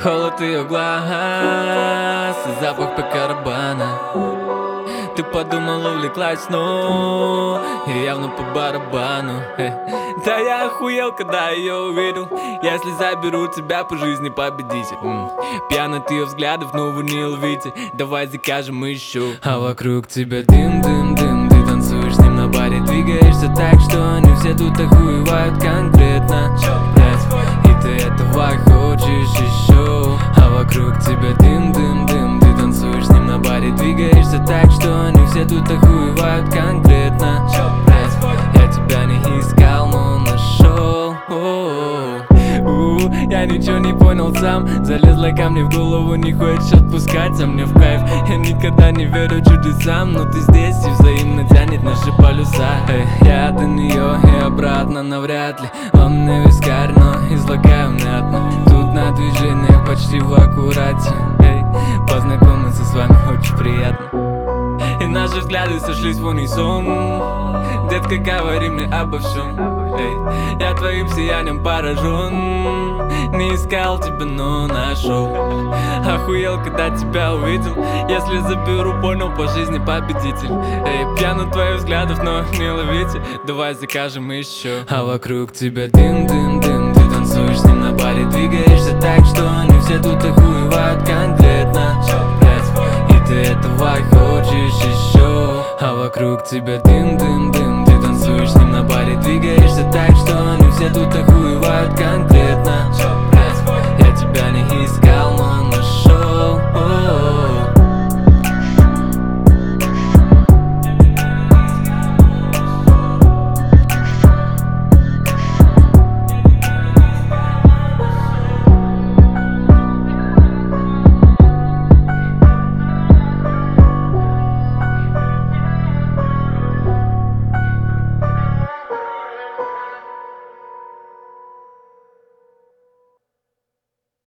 Холод ее глаз и запах покарабана. Ты подумала, увлеклась, но и явно по барабану. Да я охуел, когда ее увидел. Если заберу тебя по жизни, победитель. Пьян от ее взглядов, но вы не ловите. Давай закажем еще. А вокруг тебя дым-дым-дым. Ты танцуешь с ним на баре, двигаешься так, что они все тут охуевают конкретно. И ты этого хочешь еще. А вокруг тебя дым-дым-дым. Ты танцуешь с ним на баре, двигаешься так, что они все тут охуевают конкретно. Я тебя не искал, но нашел. Я ничего не понял сам. Залезла ко мне в голову, не хочешь отпускать, а мне в кайф. Я никогда не верю чудесам, но ты здесь и взаимно тянет наши полюса. Я до нее и обратно навряд ли. Он мне вискарь, но излагаю внятно. Тут на движениях почти в аккурате. Познакомиться с вами очень приятно. И наши взгляды сошлись в унисон. Детка, говори мне обо всем. Я твоим сиянием поражен. Не искал тебя, но нашел. Охуел, когда тебя увидел. Если заберу, понял, по жизни победитель. Пьян от твоих взглядов, но не ловите. Давай закажем еще. А вокруг тебя дым-дым-дым. Ты танцуешь с ним на баре, двигаешься так, что они все тут охуевают конкретно. И ты этого хочешь еще. А вокруг тебя дым-дым-дым. Ты танцуешь с ним на баре, двигаешься так, что они все тут охуевают.